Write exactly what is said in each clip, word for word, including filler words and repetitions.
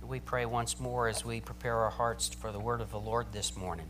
we pray once more as we prepare our hearts for the word of the Lord this morning.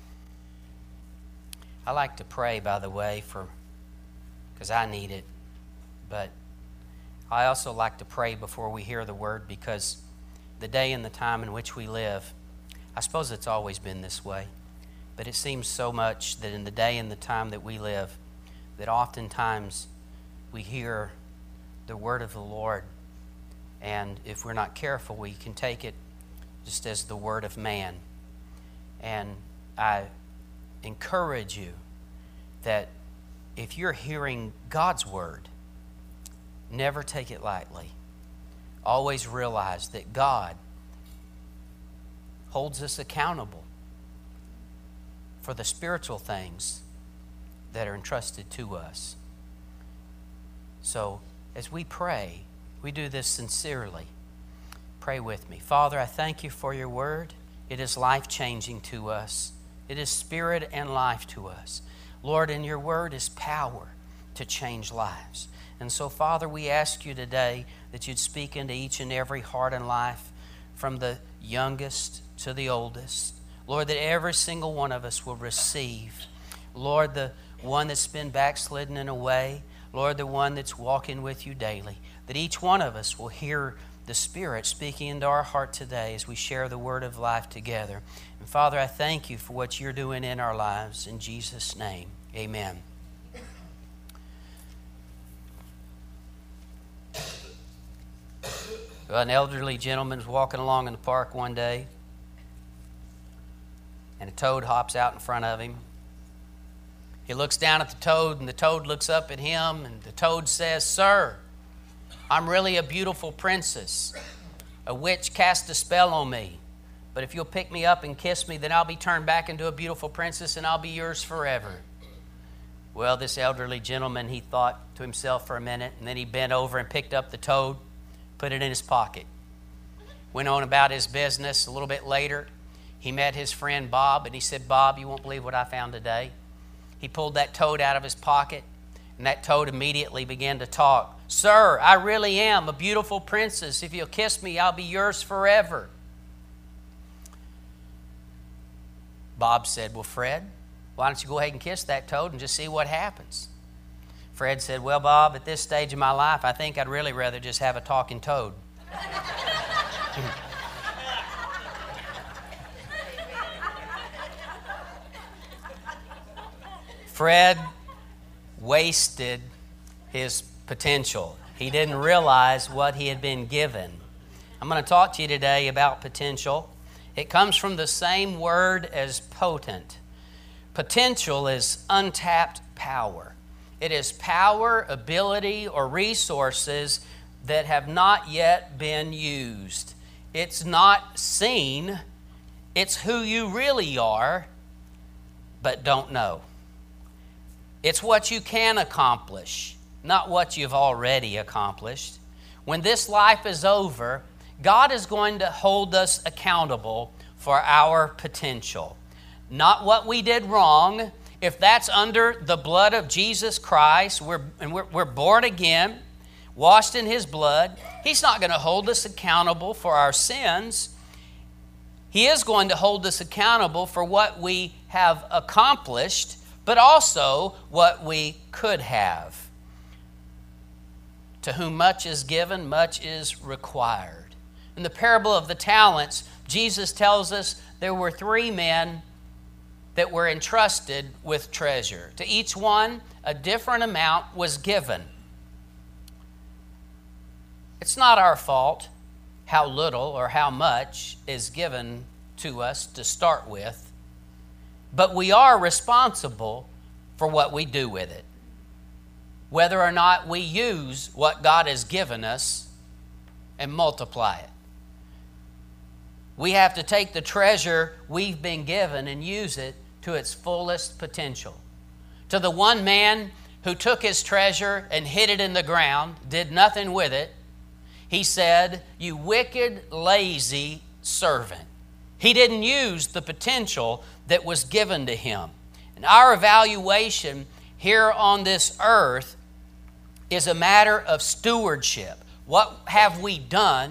I like to pray, by the way, for because I need it, but I also like to pray before we hear the word because the day and the time in which we live, I suppose it's always been this way, but it seems so much that in the day and the time that we live, that oftentimes we hear the word of the Lord, and if we're not careful, we can take it just as the word of man. And I encourage you that if you're hearing God's word, never take it lightly. Always realize that God holds us accountable for the spiritual things that are entrusted to us. So as we pray, we do this sincerely. Pray with me. Father, I thank you for your word. It is life-changing to us. It is spirit and life to us. Lord, and your word is power to change lives. And so, Father, we ask you today that you'd speak into each and every heart and life, from the youngest to the oldest. Lord, that every single one of us will receive. Lord, the one that's been backslidden in a way. Lord, the one that's walking with you daily. That each one of us will hear the Spirit speaking into our heart today as we share the word of life together. And Father, I thank you for what you're doing in our lives. In Jesus' name, amen. Well, an elderly gentleman was walking along in the park one day, and a toad hops out in front of him. He looks down at the toad, and the toad looks up at him, and the toad says, "Sir, I'm really a beautiful princess. A witch cast a spell on me. But if you'll pick me up and kiss me, then I'll be turned back into a beautiful princess, and I'll be yours forever." Well, this elderly gentleman, he thought to himself for a minute, and then he bent over and picked up the toad, put it in his pocket. Went on about his business. A little bit later, he met his friend Bob, and he said, "Bob, you won't believe what I found today." He pulled that toad out of his pocket, and that toad immediately began to talk. "Sir, I really am a beautiful princess. If you'll kiss me, I'll be yours forever." Bob said, "Well, Fred, why don't you go ahead and kiss that toad and just see what happens?" Fred said, "Well, Bob, at this stage of my life, I think I'd really rather just have a talking toad." Fred wasted his potential. He didn't realize what he had been given. I'm going to talk to you today about potential. It comes from the same word as potent. Potential is untapped power. It is power, ability, or resources that have not yet been used. It's not seen. It's who you really are, but don't know. It's what you can accomplish, not what you've already accomplished. When this life is over, God is going to hold us accountable for our potential. Not what we did wrong. If that's under the blood of Jesus Christ, we're, and we're, we're born again, washed in His blood, He's not going to hold us accountable for our sins. He is going to hold us accountable for what we have accomplished, but also what we could have. To whom much is given, much is required. In the parable of the talents, Jesus tells us there were three men that were entrusted with treasure. To each one, a different amount was given. It's not our fault how little or how much is given to us to start with, but we are responsible for what we do with it. Whether or not we use what God has given us and multiply it. We have to take the treasure we've been given and use it to its fullest potential. To the one man who took his treasure and hid it in the ground, did nothing with it, He said, "You wicked, lazy servant." He didn't use the potential that was given to him. And our evaluation here on this earth is a matter of stewardship. What have we done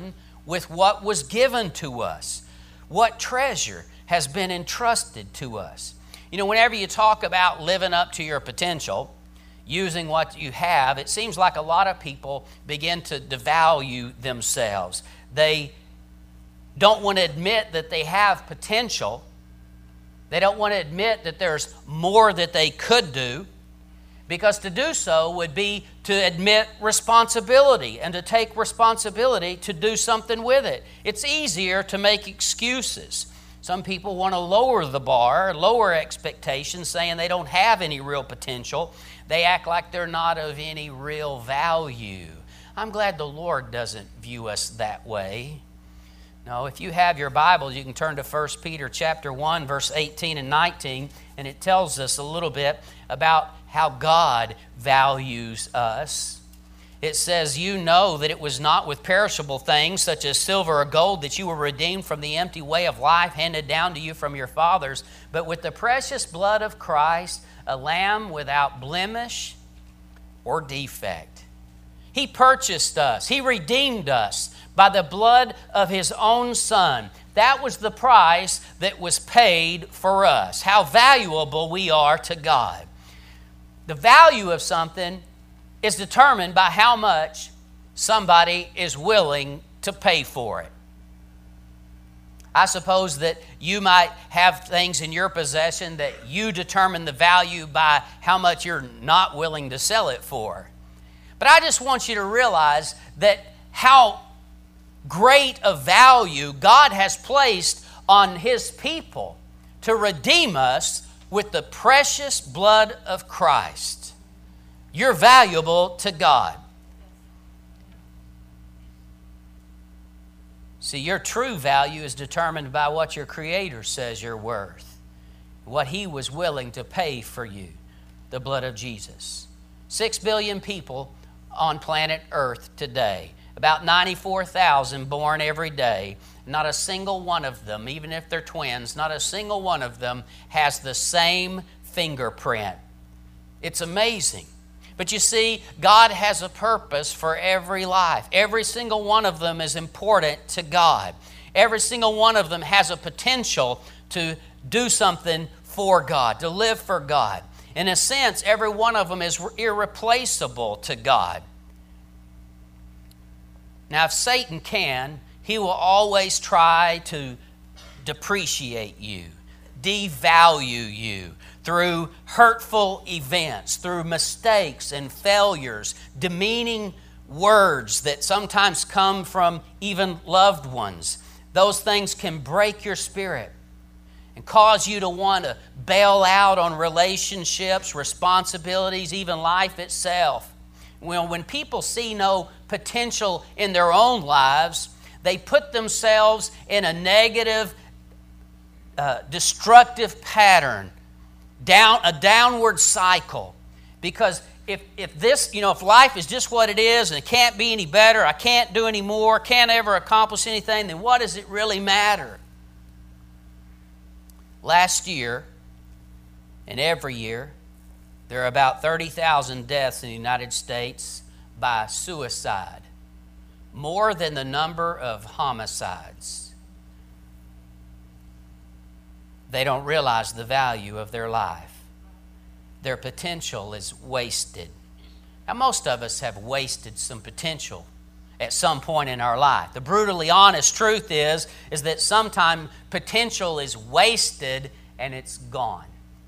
with what was given to us? What treasure has been entrusted to us? You know, whenever you talk about living up to your potential, using what you have, it seems like a lot of people begin to devalue themselves. They don't want to admit that they have potential. They don't want to admit that there's more that they could do, because to do so would be to admit responsibility and to take responsibility to do something with it. It's easier to make excuses. Some people want to lower the bar, lower expectations, saying they don't have any real potential. They act like they're not of any real value. I'm glad the Lord doesn't view us that way. No, if you have your Bibles, you can turn to First Peter chapter one, verse eighteen and nineteen, and it tells us a little bit about how God values us. It says, "You know that it was not with perishable things such as silver or gold that you were redeemed from the empty way of life handed down to you from your fathers, but with the precious blood of Christ, a lamb without blemish or defect." He purchased us. He redeemed us by the blood of His own Son. That was the price that was paid for us. How valuable we are to God. The value of something is determined by how much somebody is willing to pay for it. I suppose that you might have things in your possession that you determine the value by how much you're not willing to sell it for. But I just want you to realize that how great a value God has placed on His people to redeem us with the precious blood of Christ. You're valuable to God. See, your true value is determined by what your Creator says you're worth, what He was willing to pay for you, the blood of Jesus. Six billion people on planet Earth today, about ninety-four thousand born every day. Not a single one of them, even if they're twins, not a single one of them has the same fingerprint. It's amazing. But you see, God has a purpose for every life. Every single one of them is important to God. Every single one of them has a potential to do something for God, to live for God. In a sense, every one of them is irreplaceable to God. Now, if Satan can, he will always try to depreciate you, devalue you through hurtful events, through mistakes and failures, demeaning words that sometimes come from even loved ones. Those things can break your spirit and cause you to want to bail out on relationships, responsibilities, even life itself. Well, when people see no potential in their own lives, they put themselves in a negative, uh, destructive pattern, down a downward cycle. Because if if this, you know, if life is just what it is and it can't be any better, I can't do any more, can't ever accomplish anything, then what does it really matter? Last year, and every year, there are about thirty thousand deaths in the United States by suicide, more than the number of homicides. They don't realize the value of their life. Their potential is wasted. Now, most of us have wasted some potential at some point in our life. The brutally honest truth is, is that sometimes potential is wasted and it's gone.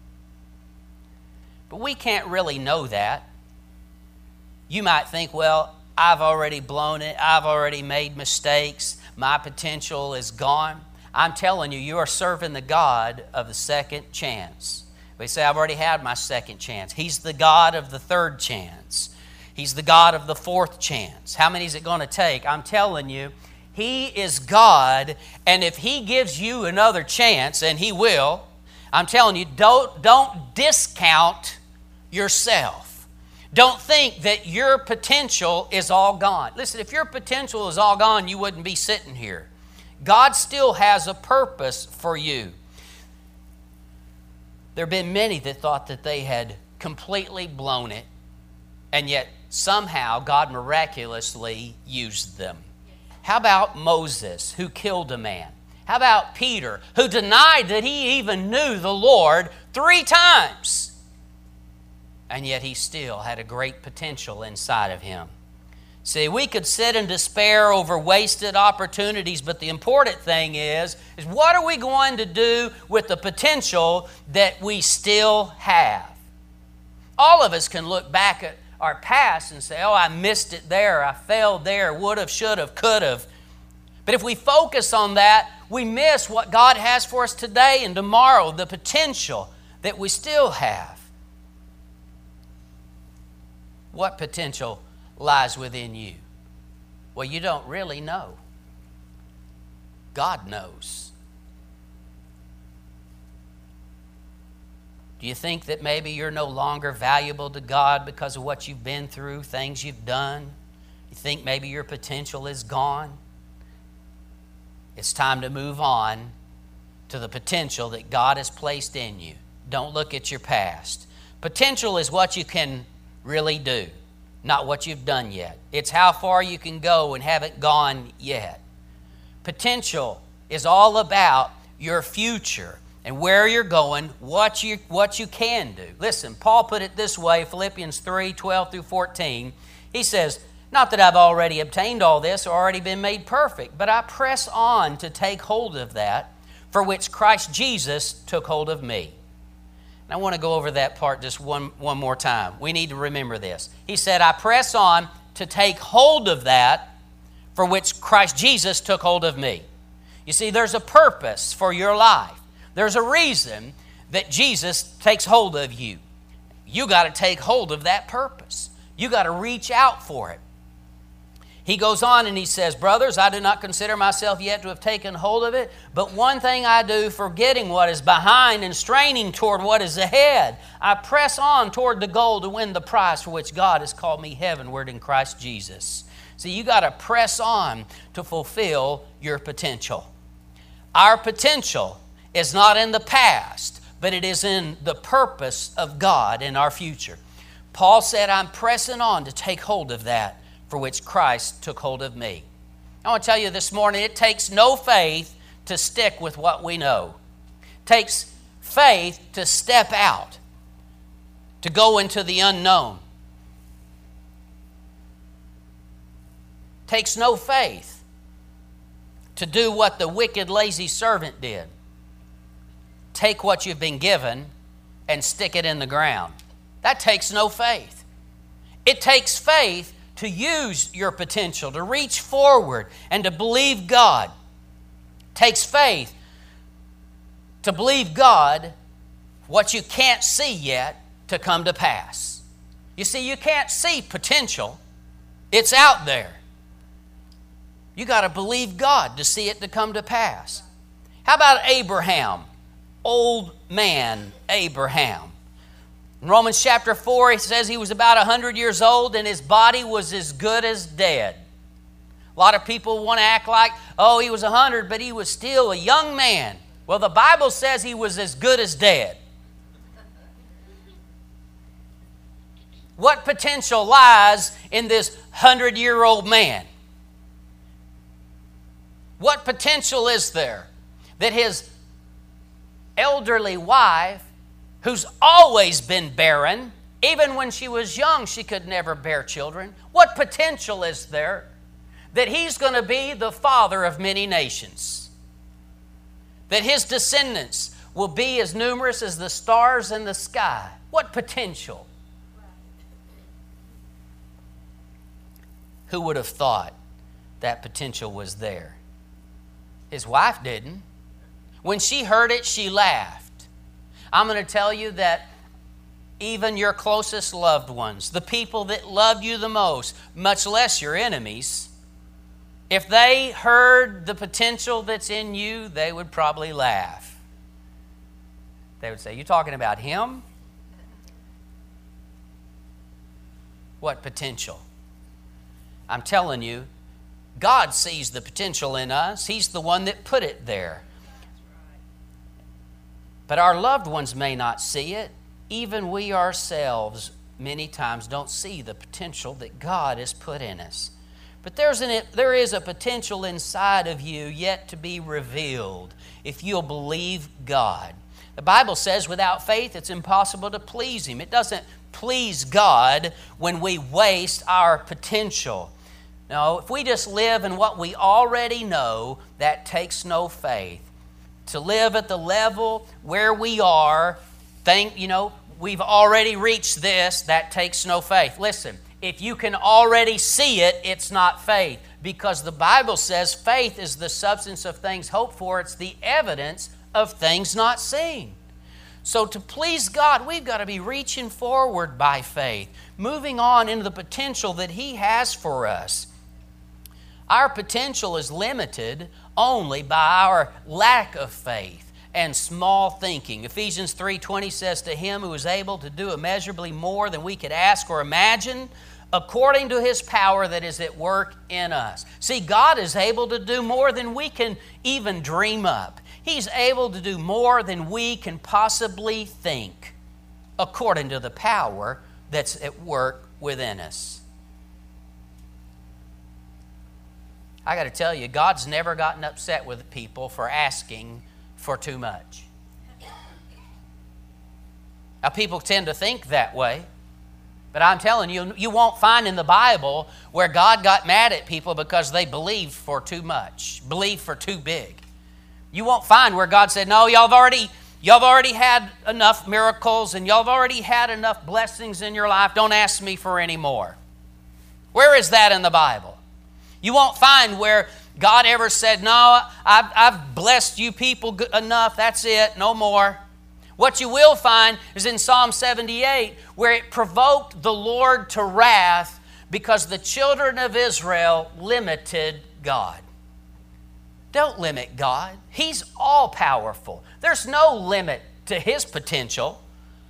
But we can't really know that. You might think, well, I've already blown it. I've already made mistakes. My potential is gone. I'm telling you, you are serving the God of the second chance. We say, I've already had my second chance. He's the God of the third chance. He's the God of the fourth chance. How many is it going to take? I'm telling you, He is God, and if He gives you another chance, and He will, I'm telling you, don't, don't discount yourself. Don't think that your potential is all gone. Listen, if your potential is all gone, you wouldn't be sitting here. God still has a purpose for you. There have been many that thought that they had completely blown it, and yet somehow God miraculously used them. how about Moses, who killed a man? How about Peter, who denied that he even knew the Lord three times? And yet he still had a great potential inside of him. See, we could sit in despair over wasted opportunities, but the important thing is, is what are we going to do with the potential that we still have? All of us can look back at our past and say, oh, I missed it there, I failed there, would have, should have, could have. But if we focus on that, we miss what God has for us today and tomorrow, the potential that we still have. What potential lies within you? Well, you don't really know. God knows. Do you think that maybe you're no longer valuable to God because of what you've been through, things you've done? You think maybe your potential is gone? It's time to move on to the potential that God has placed in you. Don't look at your past. Potential is what you can really do, not what you've done yet. It's how far you can go and haven't gone yet. Potential is all about your future and where you're going, what you, what you can do. Listen, Paul put it this way, Philippians three, twelve through fourteen. He says, not that I've already obtained all this or already been made perfect, but I press on to take hold of that for which Christ Jesus took hold of me. And I want to go over that part just one, one more time. We need to remember this. He said, I press on to take hold of that for which Christ Jesus took hold of me. You see, there's a purpose for your life. There's a reason that Jesus takes hold of you. You got to take hold of that purpose. You got to reach out for it. He goes on and he says, brothers, I do not consider myself yet to have taken hold of it, but one thing I do, forgetting what is behind and straining toward what is ahead, I press on toward the goal to win the prize for which God has called me heavenward in Christ Jesus. See, you got to press on to fulfill your potential. Our potential is not in the past, but it is in the purpose of God in our future. Paul said, I'm pressing on to take hold of that for which Christ took hold of me. I want to tell you this morning, it takes no faith to stick with what we know. It takes faith to step out, to go into the unknown. It takes no faith to do what the wicked, lazy servant did. Take what you've been given and stick it in the ground. That takes no faith. It takes faith to use your potential, to reach forward and to believe God. It takes faith to believe God what you can't see yet to come to pass. You see, you can't see potential. It's out there. You got to believe God to see it to come to pass. How about Abraham? Old man Abraham. In Romans chapter four, he says he was about one hundred years old and his body was as good as dead. A lot of people want to act like, oh, he was one hundred, but he was still a young man. Well, the Bible says he was as good as dead. What potential lies in this hundred-year-old man? What potential is there that his elderly wife, who's always been barren, even when she was young, she could never bear children. What potential is there that he's going to be the father of many nations? That his descendants will be as numerous as the stars in the sky? What potential? Who would have thought that potential was there? His wife didn't. When she heard it, she laughed. I'm going to tell you that even your closest loved ones, the people that loved you the most, much less your enemies, if they heard the potential that's in you, they would probably laugh. They would say, you talking about him? What potential? I'm telling you, God sees the potential in us. He's the one that put it there. But our loved ones may not see it. Even we ourselves many times don't see the potential that God has put in us. But there's an, there is a potential inside of you yet to be revealed if you'll believe God. The Bible says without faith it's impossible to please Him. It doesn't please God when we waste our potential. No, if we just live in what we already know, that takes no faith. To live at the level where we are, think, you know, we've already reached this, that takes no faith. Listen, if you can already see it, it's not faith. Because the Bible says faith is the substance of things hoped for. It's the evidence of things not seen. So to please God, we've got to be reaching forward by faith, moving on into the potential that He has for us. Our potential is limited only by our lack of faith and small thinking. Ephesians three twenty says, to Him who is able to do immeasurably more than we could ask or imagine, according to His power that is at work in us. See, God is able to do more than we can even dream up. He's able to do more than we can possibly think, according to the power that's at work within us. I got to tell you, God's never gotten upset with people for asking for too much. Now, people tend to think that way. But I'm telling you, you won't find in the Bible where God got mad at people because they believed for too much, believed for too big. You won't find where God said, no, y'all have already, y'all have already had enough miracles and y'all have already had enough blessings in your life. Don't ask me for any more. Where is that in the Bible? You won't find where God ever said, no, I've, I've blessed you people good enough. That's it. No more. What you will find is in Psalm seventy-eight, where it provoked the Lord to wrath because the children of Israel limited God. Don't limit God. He's all-powerful. There's no limit to His potential.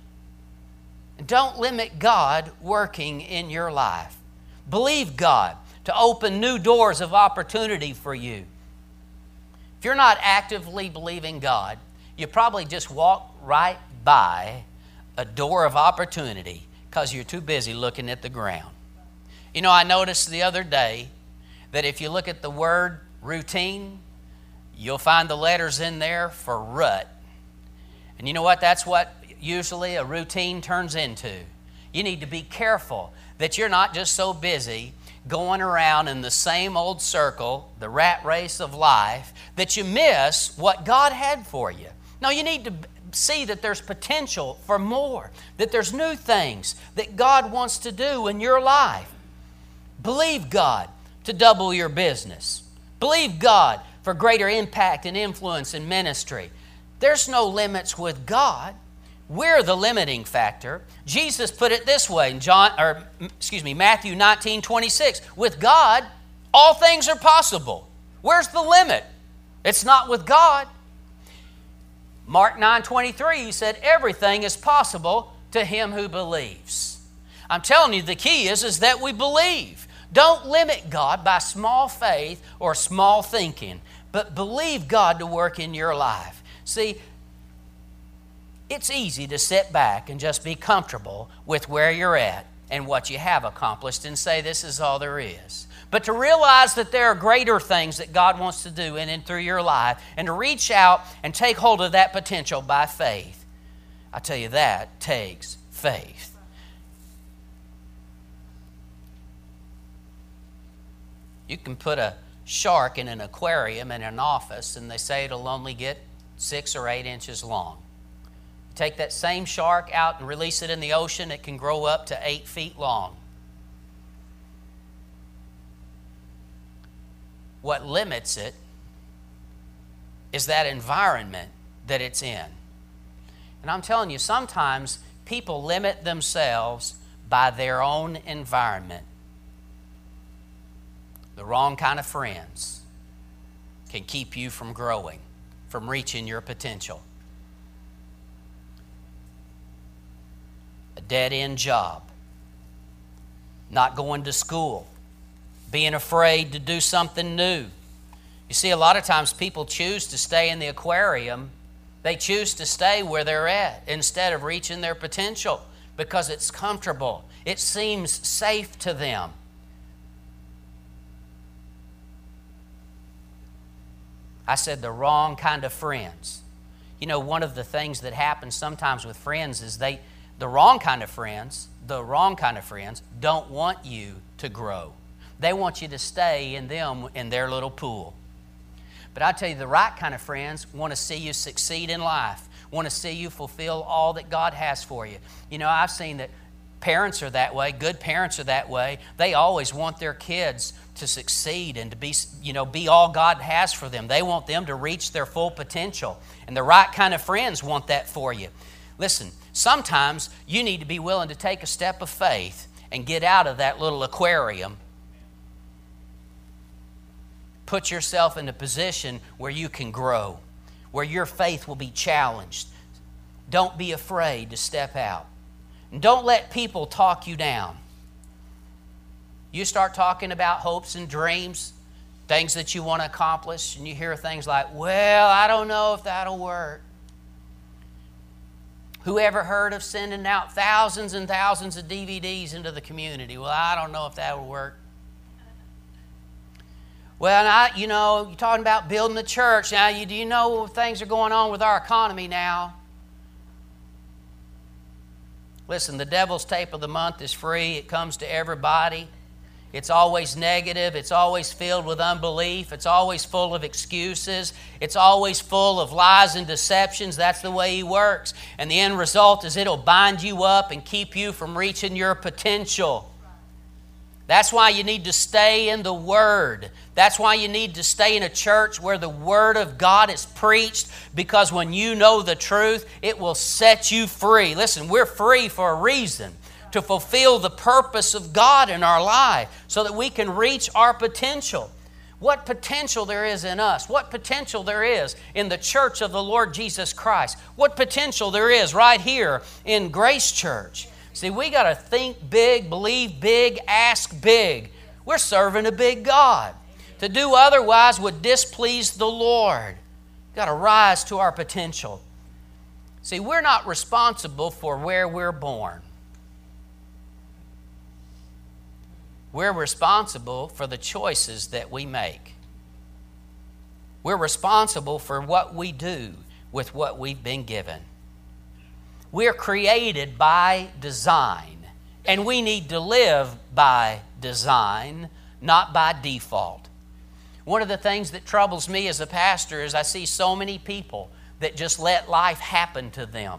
Don't limit God working in your life. Believe God to open new doors of opportunity for you. If you're not actively believing God, you probably just walk right by a door of opportunity because you're too busy looking at the ground. You know, I noticed the other day that if you look at the word routine, you'll find the letters in there for rut. And you know what? That's what usually a routine turns into. You need to be careful that you're not just so busy going around in the same old circle, the rat race of life, that you miss what God had for you. No, you need to see that there's potential for more, that there's new things that God wants to do in your life. Believe God to double your business. Believe God for greater impact and influence in ministry. There's no limits with God. We're the limiting factor. Jesus put it this way in John, or excuse me, Matthew nineteen twenty-six. With God, all things are possible. Where's the limit? It's not with God. Mark nine twenty-three, He said, everything is possible to him who believes. I'm telling you, the key is, is that we believe. Don't limit God by small faith or small thinking, but believe God to work in your life. See, it's easy to sit back and just be comfortable with where you're at and what you have accomplished and say this is all there is. But to realize that there are greater things that God wants to do in and through your life, and to reach out and take hold of that potential by faith, I tell you, that takes faith. You can put a shark in an aquarium in an office and they say it'll only get six or eight inches long. Take that same shark out and release it in the ocean, it can grow up to eight feet long. What limits it is that environment that it's in. And I'm telling you, sometimes people limit themselves by their own environment. The wrong kind of friends can keep you from growing, from reaching your potential. A dead-end job, not going to school, being afraid to do something new. You see, a lot of times people choose to stay in the aquarium. They choose to stay where they're at instead of reaching their potential because it's comfortable. It seems safe to them. I said the wrong kind of friends. You know, one of the things that happens sometimes with friends is they, the wrong kind of friends, the wrong kind of friends don't want you to grow. They want you to stay in them, in their little pool. But I tell you, the right kind of friends want to see you succeed in life, want to see you fulfill all that God has for you. You know, I've seen that parents are that way, good parents are that way. They always want their kids to succeed and to be, you know, be all God has for them. They want them to reach their full potential. And the right kind of friends want that for you. Listen, sometimes you need to be willing to take a step of faith and get out of that little aquarium. Put yourself in a position where you can grow, where your faith will be challenged. Don't be afraid to step out. And don't let people talk you down. You start talking about hopes and dreams, things that you want to accomplish, and you hear things like, well, I don't know if that'll work. Who ever heard of sending out thousands and thousands of D V Ds into the community? Well, I don't know if that will work. Well, I, you know, you're talking about building the church. Now, you, do you know things are going on with our economy now? Listen, the Devil's Tape of the Month is free. It comes to everybody. It's always negative. It's always filled with unbelief. It's always full of excuses. It's always full of lies and deceptions. That's the way he works. And the end result is it'll bind you up and keep you from reaching your potential. That's why you need to stay in the Word. That's why you need to stay in a church where the Word of God is preached, because when you know the truth, it will set you free. Listen, we're free for a reason, to fulfill the purpose of God in our life so that we can reach our potential. What potential there is in us. What potential there is in the church of the Lord Jesus Christ. What potential there is right here in Grace Church. See, we got to think big, believe big, ask big. We're serving a big God. To do otherwise would displease the Lord. We've got to rise to our potential. See, we're not responsible for where we're born. We're responsible for the choices that we make. We're responsible for what we do with what we've been given. We're created by design, and we need to live by design, not by default. One of the things that troubles me as a pastor is I see so many people that just let life happen to them.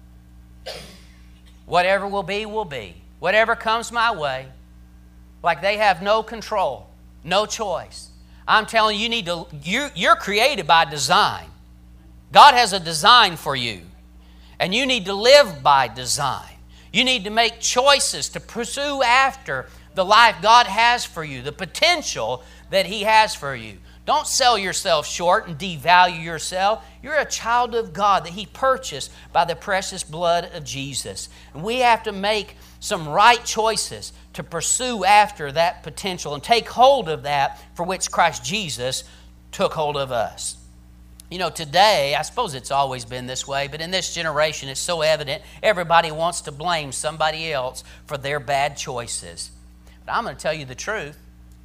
Whatever will be, will be. Whatever comes my way. Like they have no control, no choice. I'm telling you, you need to, you're, you're created by design. God has a design for you. And you need to live by design. You need to make choices to pursue after the life God has for you, the potential that He has for you. Don't sell yourself short and devalue yourself. You're a child of God that He purchased by the precious blood of Jesus. And we have to make some right choices to pursue after that potential and take hold of that for which Christ Jesus took hold of us. You know, today, I suppose it's always been this way, but in this generation it's so evident everybody wants to blame somebody else for their bad choices. But I'm going to tell you the truth.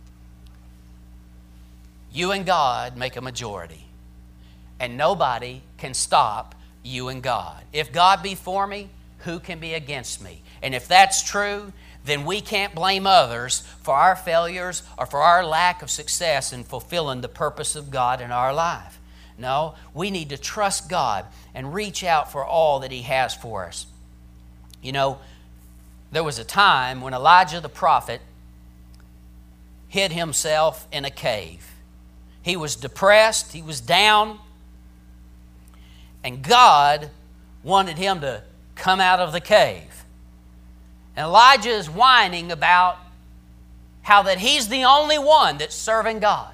You and God make a majority, and nobody can stop you and God. If God be for me, who can be against me? And if that's true, then we can't blame others for our failures or for our lack of success in fulfilling the purpose of God in our life. No, we need to trust God and reach out for all that He has for us. You know, there was a time when Elijah the prophet hid himself in a cave. He was depressed, he was down, and God wanted him to come out of the cave. And Elijah is whining about how that he's the only one that's serving God.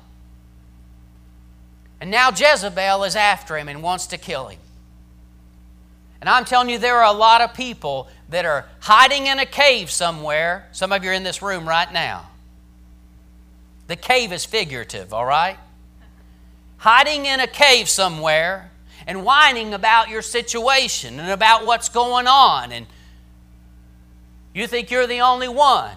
And now Jezebel is after him and wants to kill him. And I'm telling you, there are a lot of people that are hiding in a cave somewhere. Some of you are in this room right now. The cave is figurative, all right? Hiding in a cave somewhere and whining about your situation and about what's going on. And you think you're the only one.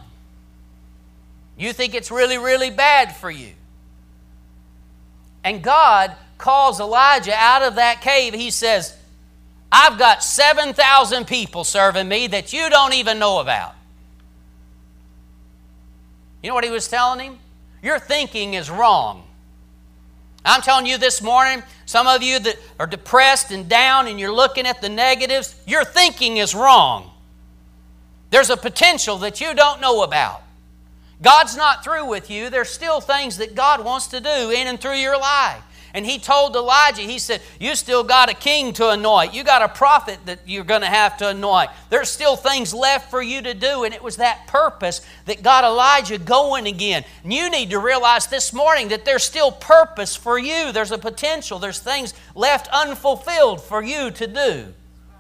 You think it's really, really bad for you. And God calls Elijah out of that cave, he says, I've got seven thousand people serving me that you don't even know about. You know what he was telling him? Your thinking is wrong. I'm telling you this morning, some of you that are depressed and down and you're looking at the negatives, your thinking is wrong. There's a potential that you don't know about. God's not through with you. There's still things that God wants to do in and through your life. And he told Elijah, he said, you still got a king to anoint. You got a prophet that you're going to have to anoint. There's still things left for you to do. And it was that purpose that got Elijah going again. And you need to realize this morning that there's still purpose for you. There's a potential. There's things left unfulfilled for you to do.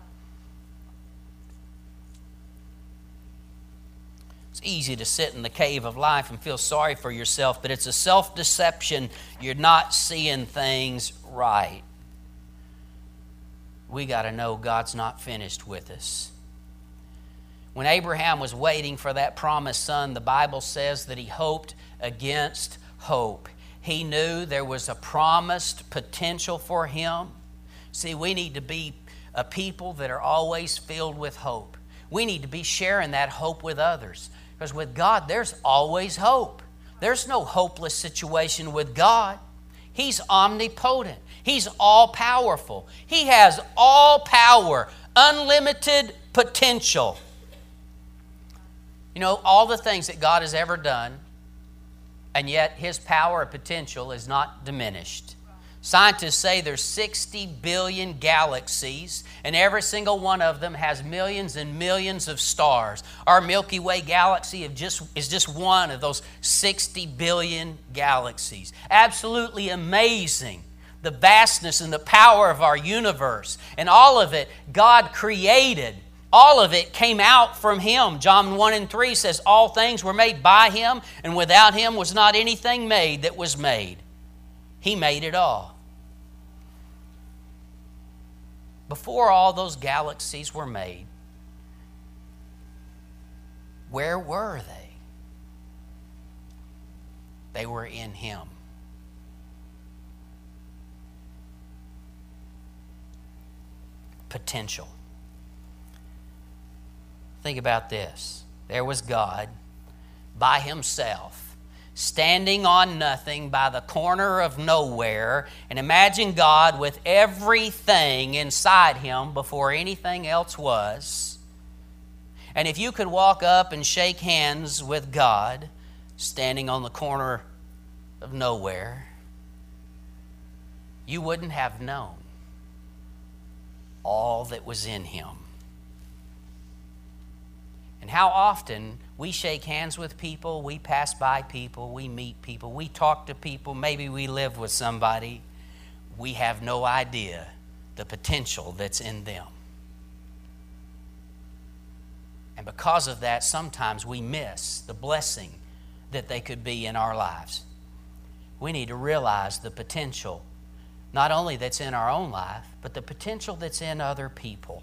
It's easy to sit in the cave of life and feel sorry for yourself, but it's a self-deception. You're not seeing things right. We got to know God's not finished with us. When Abraham was waiting for that promised son, the Bible says that he hoped against hope. He knew there was a promised potential for him. See, we need to be a people that are always filled with hope. We need to be sharing that hope with others. Because with God, there's always hope. There's no hopeless situation with God. He's omnipotent. He's all-powerful. He has all power, unlimited potential. You know, all the things that God has ever done, and yet His power and potential is not diminished. Scientists say there's sixty billion galaxies, and every single one of them has millions and millions of stars. Our Milky Way galaxy is just, is just one of those sixty billion galaxies. Absolutely amazing, the vastness and the power of our universe. And all of it, God created. All of it came out from Him. John one and three says, all things were made by Him, and without Him was not anything made that was made. He made it all. Before all those galaxies were made, where were they? They were in Him. Potential. Think about this. There was God by Himself, standing on nothing by the corner of nowhere. And imagine God with everything inside Him before anything else was. And if you could walk up and shake hands with God standing on the corner of nowhere, you wouldn't have known all that was in Him. And how often we shake hands with people, we pass by people, we meet people, we talk to people, maybe we live with somebody. We have no idea the potential that's in them. And because of that, sometimes we miss the blessing that they could be in our lives. We need to realize the potential, not only that's in our own life, but the potential that's in other people.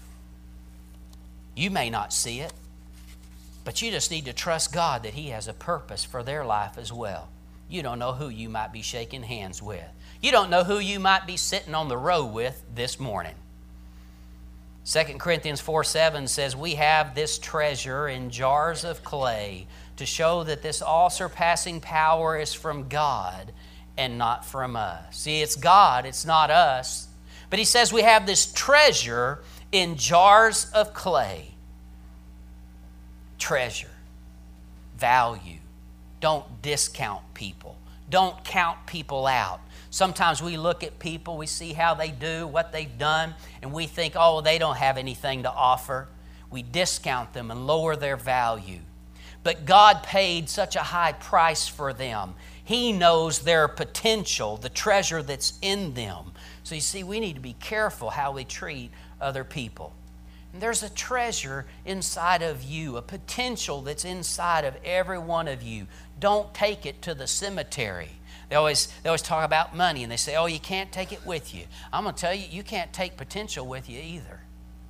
You may not see it, but you just need to trust God that He has a purpose for their life as well. You don't know who you might be shaking hands with. You don't know who you might be sitting on the road with this morning. Second Corinthians four seven says, we have this treasure in jars of clay to show that this all-surpassing power is from God and not from us. See, it's God, it's not us. But he says we have this treasure in jars of clay. Treasure, value. Don't discount people. Don't count people out. Sometimes we look at people, we see how they do, what they've done, and we think, oh, they don't have anything to offer. We discount them and lower their value. But God paid such a high price for them. He knows their potential, the treasure that's in them. So you see, we need to be careful how we treat other people. And there's a treasure inside of you, a potential that's inside of every one of you. Don't take it to the cemetery. They always, they always talk about money, and they say, oh, you can't take it with you. I'm going to tell you, you can't take potential with you either.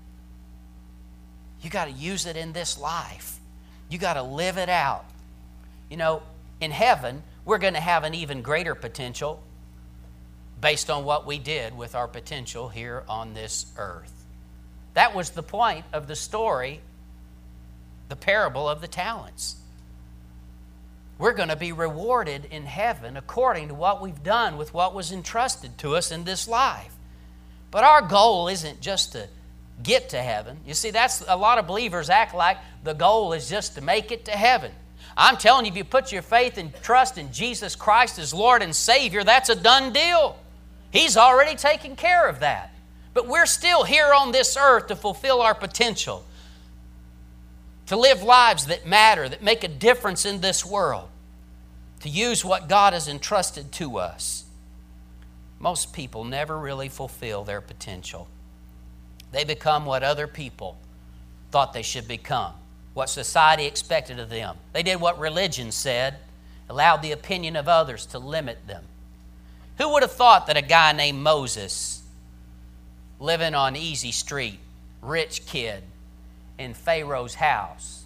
You got to use it in this life. You got to live it out. You know, in heaven, we're going to have an even greater potential based on what we did with our potential here on this earth. That was the point of the story, the parable of the talents. We're going to be rewarded in heaven according to what we've done with what was entrusted to us in this life. But our goal isn't just to get to heaven. You see, that's a lot of believers act like the goal is just to make it to heaven. I'm telling you, if you put your faith and trust in Jesus Christ as Lord and Savior, that's a done deal. He's already taken care of that. But we're still here on this earth to fulfill our potential, to live lives that matter, that make a difference in this world, to use what God has entrusted to us. Most people never really fulfill their potential. They become what other people thought they should become, what society expected of them. They did what religion said, allowed the opinion of others to limit them. Who would have thought that a guy named Moses, living on Easy Street, rich kid, in Pharaoh's house,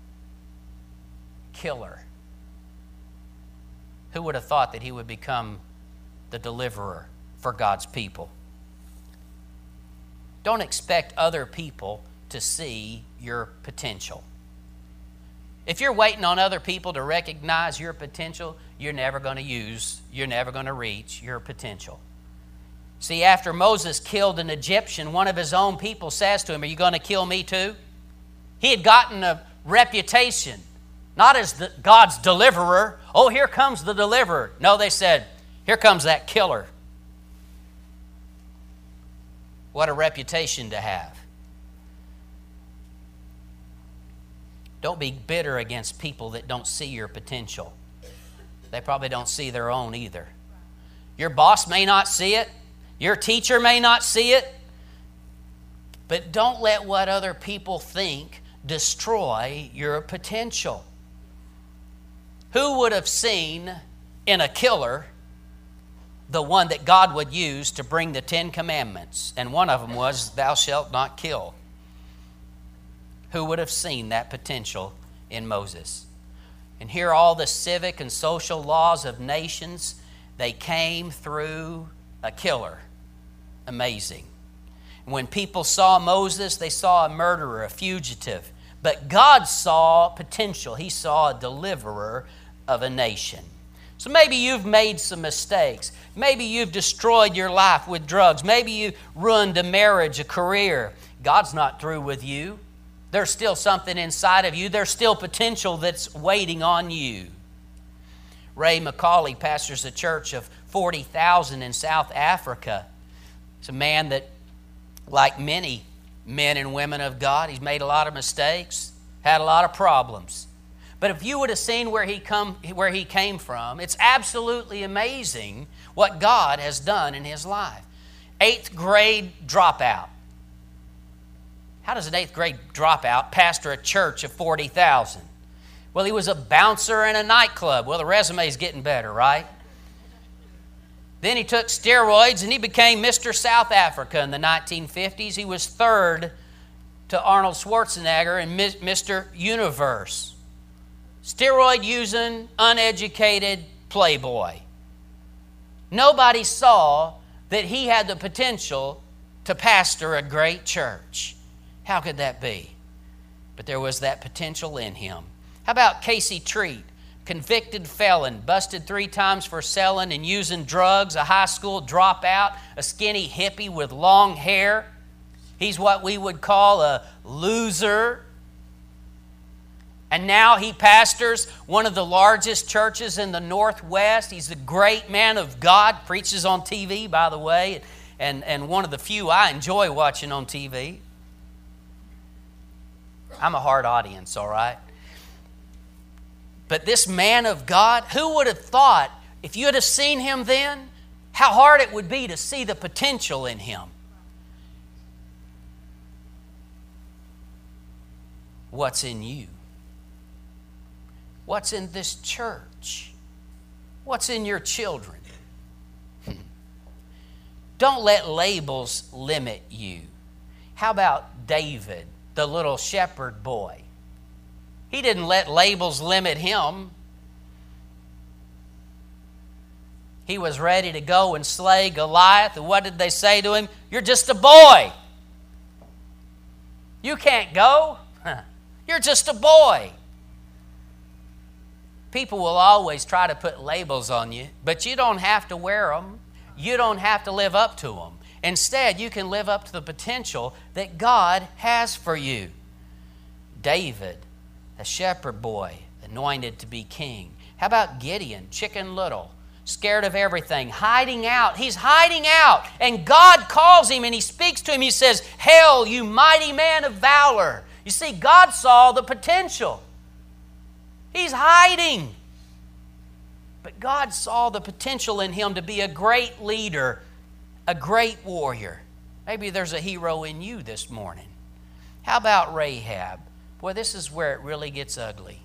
killer, who would have thought that he would become the deliverer for God's people? Don't expect other people to see your potential. If you're waiting on other people to recognize your potential, you're never going to use, you're never going to reach your potential. See, after Moses killed an Egyptian, one of his own people says to him, "Are you going to kill me too?" He had gotten a reputation, not as the, God's deliverer. Oh, here comes the deliverer. No, they said, "Here comes that killer." What a reputation to have. Don't be bitter against people that don't see your potential. They probably don't see their own either. Your boss may not see it. Your teacher may not see it. But don't let what other people think destroy your potential. Who would have seen in a killer the one that God would use to bring the Ten Commandments? And one of them was, "Thou shalt not kill." Who would have seen that potential in Moses? And here all the civic and social laws of nations, they came through a killer. Amazing. When people saw Moses, they saw a murderer, a fugitive. But God saw potential. He saw a deliverer of a nation. So maybe you've made some mistakes. Maybe you've destroyed your life with drugs. Maybe you ruined a marriage, a career. God's not through with you. There's still something inside of you. There's still potential that's waiting on you. Ray McCauley pastors a church of forty thousand in South Africa. He's a man that, like many men and women of God, he's made a lot of mistakes, had a lot of problems. But if you would have seen where he come, where he came from, it's absolutely amazing what God has done in his life. Eighth grade dropout. How does an eighth grade dropout pastor a church of forty thousand? Well, he was a bouncer in a nightclub. Well, the resume's getting better, right? Then he took steroids and he became Mister South Africa in the nineteen fifties. He was third to Arnold Schwarzenegger in Mister Universe. Steroid using, uneducated playboy. Nobody saw that he had the potential to pastor a great church. How could that be? But there was that potential in him. How about Casey Treat? Convicted felon, busted three times for selling and using drugs, a high school dropout, a skinny hippie with long hair. He's what we would call a loser. And now he pastors one of the largest churches in the Northwest. He's a great man of God, preaches on T V, by the way, and, and one of the few I enjoy watching on T V. I'm a hard audience, all right? But this man of God, who would have thought, if you had have seen him then, how hard it would be to see the potential in him? What's in you? What's in this church? What's in your children? Don't let labels limit you. How about David, the little shepherd boy? He didn't let labels limit him. He was ready to go and slay Goliath. And what did they say to him? You're just a boy. You can't go. You're just a boy. People will always try to put labels on you, but you don't have to wear them. You don't have to live up to them. Instead, you can live up to the potential that God has for you. David, a shepherd boy, anointed to be king. How about Gideon, Chicken Little, scared of everything, hiding out. He's hiding out, and God calls him and He speaks to him. He says, "Hail, you mighty man of valor." You see, God saw the potential. He's hiding. But God saw the potential in him to be a great leader, a great warrior. Maybe there's a hero in you this morning. How about Rahab? Boy, this is where it really gets ugly.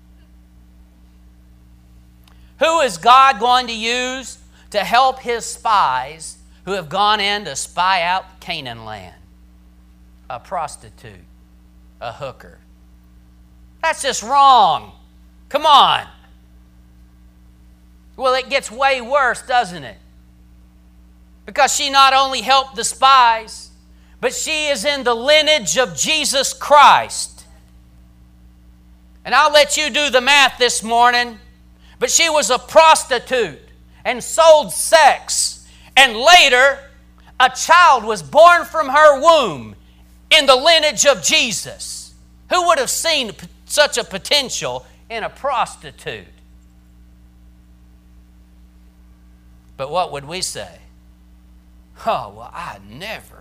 Who is God going to use to help His spies who have gone in to spy out Canaan land? A prostitute, a hooker. That's just wrong. Come on. Well, it gets way worse, doesn't it? Because she not only helped the spies, but she is in the lineage of Jesus Christ. And I'll let you do the math this morning, but she was a prostitute and sold sex. And later, a child was born from her womb in the lineage of Jesus. Who would have seen such a potential in a prostitute? But what would we say? Oh, well, I never.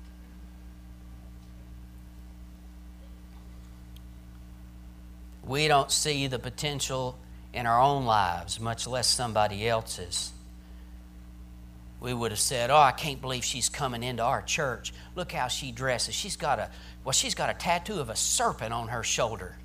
We don't see the potential in our own lives, much less somebody else's. We would have said, "Oh, I can't believe she's coming into our church. Look how she dresses. She's got a, well, she's got a tattoo of a serpent on her shoulder.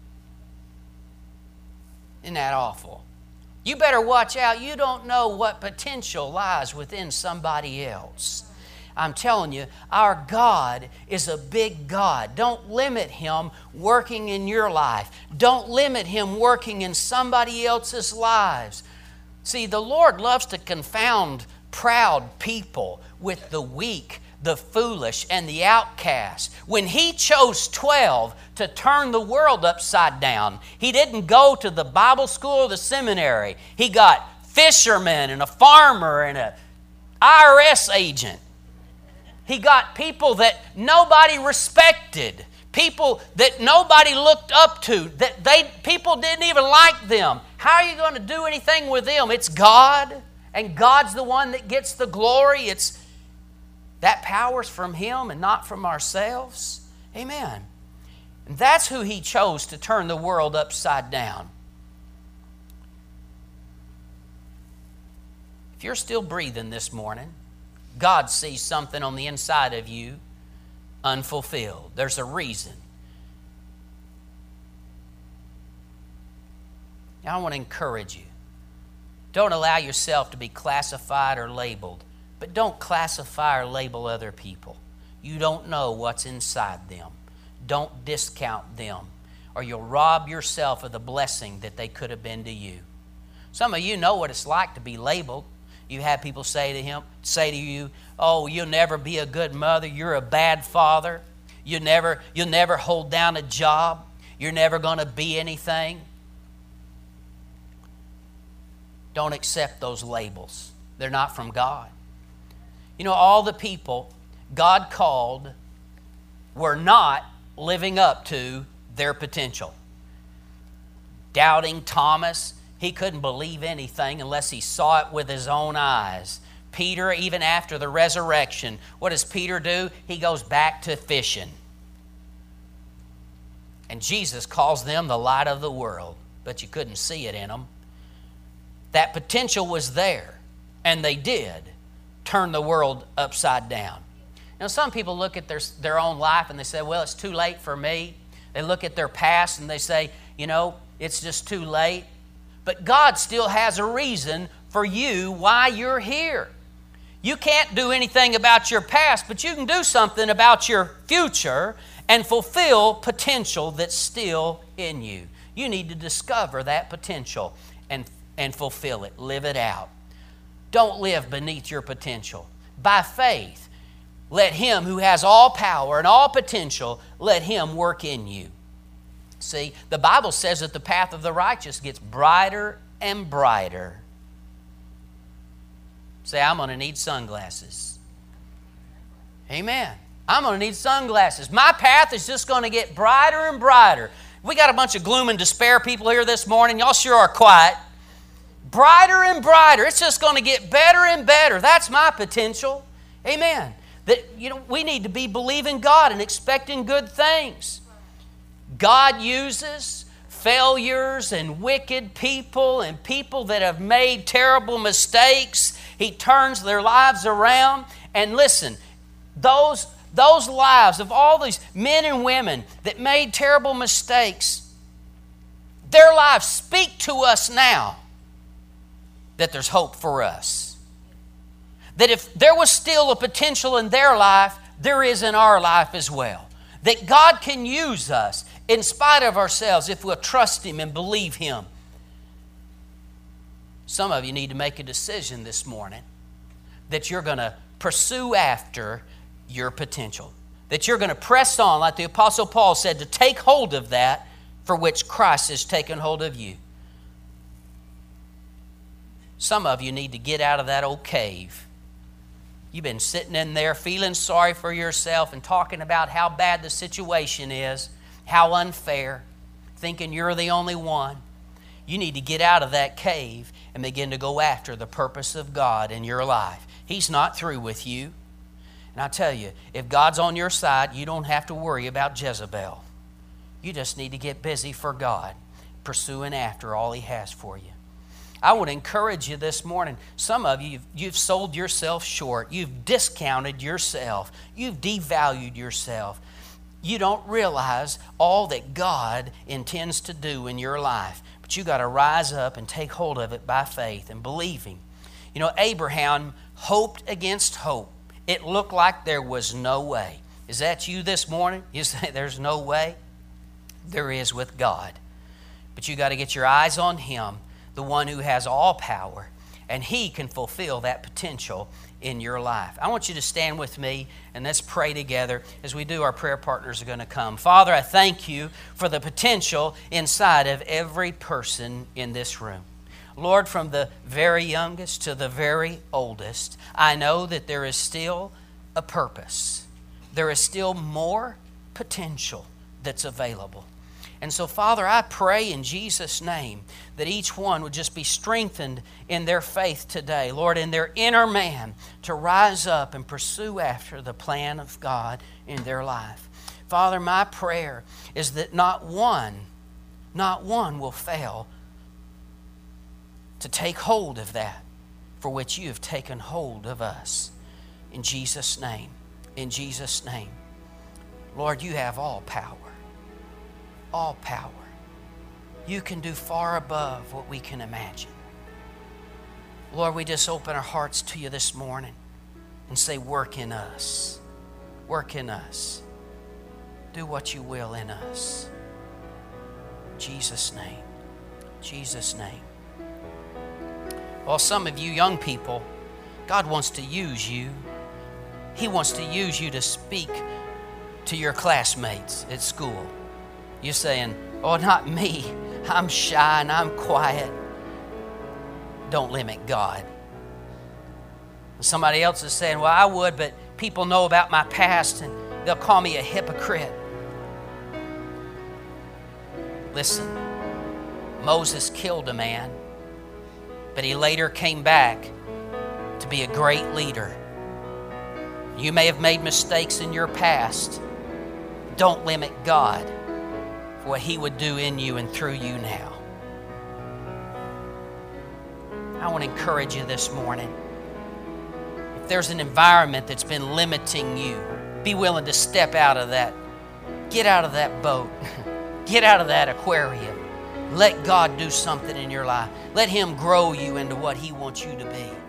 Isn't that awful?" You better watch out. You don't know what potential lies within somebody else. I'm telling you, our God is a big God. Don't limit Him working in your life. Don't limit Him working in somebody else's lives. See, the Lord loves to confound proud people with the weak, the foolish, and the outcast. When He chose twelve to turn the world upside down, He didn't go to the Bible school or the seminary. He got fishermen and a farmer and an I R S agent. He got people that nobody respected, people that nobody looked up to, that they people didn't even like them. How are you going to do anything with them? It's God, and God's the one that gets the glory. It's that power's from Him and not from ourselves. Amen. And that's who He chose to turn the world upside down. If you're still breathing this morning, God sees something on the inside of you unfulfilled. There's a reason. Now, I want to encourage you. Don't allow yourself to be classified or labeled, but don't classify or label other people. You don't know what's inside them. Don't discount them, or you'll rob yourself of the blessing that they could have been to you. Some of you know what it's like to be labeled. You have people say to him, say to you, "Oh, you'll never be a good mother. You're a bad father. You never, you'll never hold down a job. You're never going to be anything." Don't accept those labels. They're not from God. You know, all the people God called were not living up to their potential. Doubting Thomas, he couldn't believe anything unless he saw it with his own eyes. Peter, even after the resurrection, what does Peter do? He goes back to fishing. And Jesus calls them the light of the world, but you couldn't see it in them. That potential was there, and they did turn the world upside down. Now, some people look at their, their own life and they say, "Well, it's too late for me." They look at their past and they say, "You know, it's just too late." But God still has a reason for you why you're here. You can't do anything about your past, but you can do something about your future and fulfill potential that's still in you. You need to discover that potential and, and fulfill it. Live it out. Don't live beneath your potential. By faith, let Him who has all power and all potential, let Him work in you. See, the Bible says that the path of the righteous gets brighter and brighter. Say, I'm going to need sunglasses. Amen. I'm going to need sunglasses. My path is just going to get brighter and brighter. We got a bunch of gloom and despair people here this morning. Y'all sure are quiet. Brighter and brighter. It's just going to get better and better. That's my potential. Amen. That, you know, we need to be believing God and expecting good things. God uses failures and wicked people and people that have made terrible mistakes. He turns their lives around. And listen, those, those lives of all these men and women that made terrible mistakes, their lives speak to us now that there's hope for us. That if there was still a potential in their life, there is in our life as well. That God can use us in spite of ourselves if we'll trust Him and believe Him. Some of you need to make a decision this morning that you're going to pursue after your potential. That you're going to press on, like the Apostle Paul said, to take hold of that for which Christ has taken hold of you. Some of you need to get out of that old cave. You've been sitting in there feeling sorry for yourself and talking about how bad the situation is, how unfair, thinking you're the only one. You need to get out of that cave and begin to go after the purpose of God in your life. He's not through with you. And I tell you, if God's on your side, you don't have to worry about Jezebel. You just need to get busy for God, pursuing after all He has for you. I would encourage you this morning. Some of you, you've, you've sold yourself short. You've discounted yourself. You've devalued yourself. You don't realize all that God intends to do in your life. But you got to rise up and take hold of it by faith and believing. You know, Abraham hoped against hope. It looked like there was no way. Is that you this morning? You say there's no way? There is with God. But you got to get your eyes on Him, the one who has all power, and He can fulfill that potential in your life. I want you to stand with me and let's pray together. As we do, our prayer partners are going to come. Father, I thank You for the potential inside of every person in this room. Lord, from the very youngest to the very oldest, I know that there is still a purpose. There is still more potential that's available. And so, Father, I pray in Jesus' name that each one would just be strengthened in their faith today, Lord, in their inner man, to rise up and pursue after the plan of God in their life. Father, my prayer is that not one, not one will fail to take hold of that for which You have taken hold of us. In Jesus' name, in Jesus' name. Lord, You have all power. All power. You can do far above what we can imagine. Lord, we just open our hearts to You this morning and say, work in us. Work in us. Do what You will in us. In Jesus' name. Jesus' name. Well, some of you young people, God wants to use you. He wants to use you to speak to your classmates at school. You're saying, oh, not me. I'm shy and I'm quiet. Don't limit God. Somebody else is saying, well, I would, but people know about my past and they'll call me a hypocrite. Listen, Moses killed a man, but he later came back to be a great leader. You may have made mistakes in your past. Don't limit God for what He would do in you and through you now. I want to encourage you this morning. If there's an environment that's been limiting you, be willing to step out of that. Get out of that boat. Get out of that aquarium. Let God do something in your life. Let Him grow you into what He wants you to be.